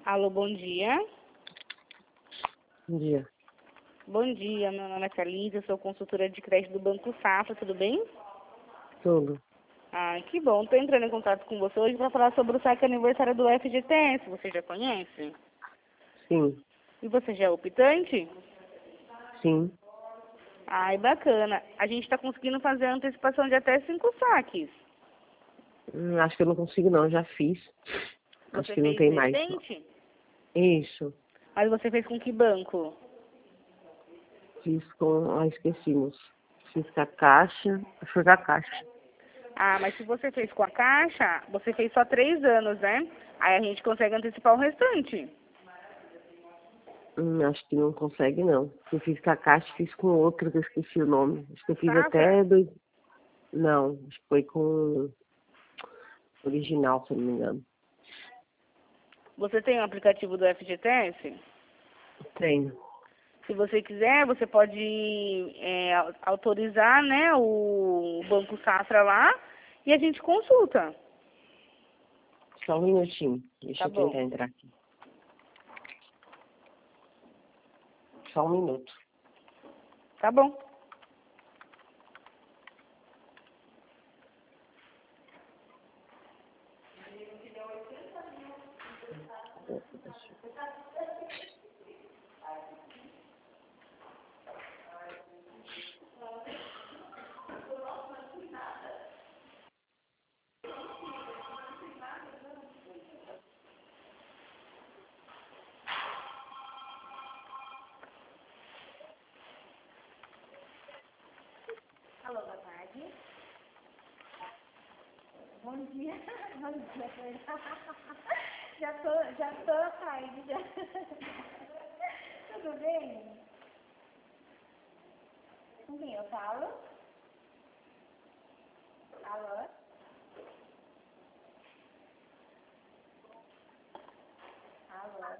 Alô, bom dia. Bom dia. Bom dia, meu nome é Thalita, eu sou consultora de crédito do Banco Safra, tudo bem? Tudo. Ah, que bom. Estou entrando em contato com você hoje para falar sobre o saque aniversário do FGTS. Você já conhece? Sim. E você já é optante? Sim. Ai, bacana. A gente está conseguindo fazer a antecipação de até 5 saques. Acho que eu não consigo não, já fiz. Acho Você que não fez tem mais. recente? Isso. Mas você fez com que banco? Fiz com. Esquecimos. Fiz com a Caixa. Foi com a Caixa. Ah, mas se você fez com a Caixa, você fez só 3 anos, né? Aí a gente consegue antecipar o restante. Acho que não consegue não. Eu fiz com a Caixa, fiz com outra que eu esqueci o nome. Acho que eu fiz Safra? até dois. Não, acho que foi com original, se eu não me engano. Você tem o aplicativo do FGTS? Tenho. Se você quiser, você pode autorizar, né, o Banco Safra lá e a gente consulta. Só um minutinho. Deixa Tá eu tentar bom. entrar aqui. Só um minuto. Tá bom. Alô, boa tarde. Bom dia. Bom dia. Já tô saindo já. Tudo bem? Com quem eu falo? Alô? Alô?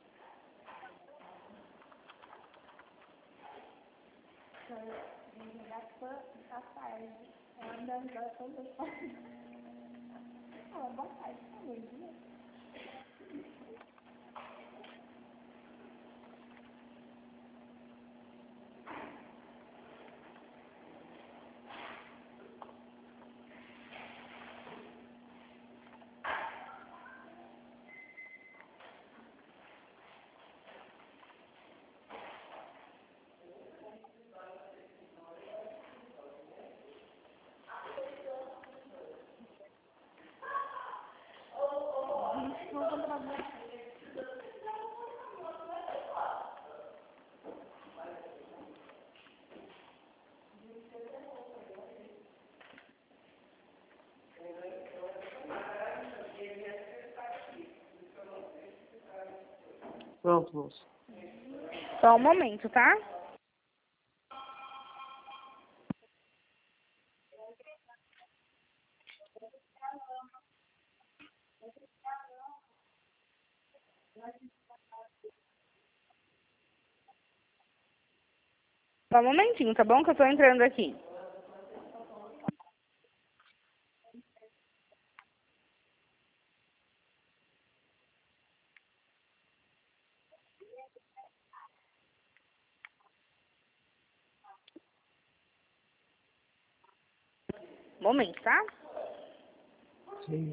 Já tô tá tarde. Andando já tô bem. Boa tarde, bom dia. Pronto, moço. Só um momento, tá? Só um momentinho, tá bom? Que eu tô entrando aqui. Momento, tá? Sim.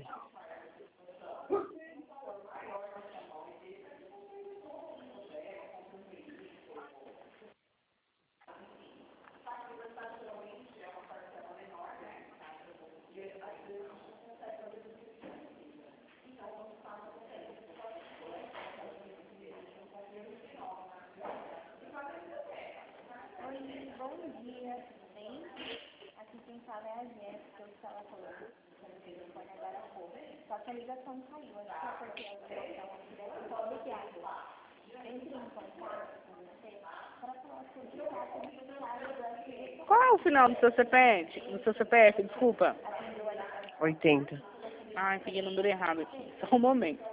Oi, bom dia, tudo bem? Aqui quem fala é a Jéssica, eu estava falando no telefone agora há pouco. Só que a ligação caiu, acho que é porque eu estava direto ligado. Entre em contato com você para falar sobre o caso aniversário do FGTS. Qual é o final do seu CPF? Do seu CPF, desculpa. 80. Ai, peguei o número errado aqui. Só um momento.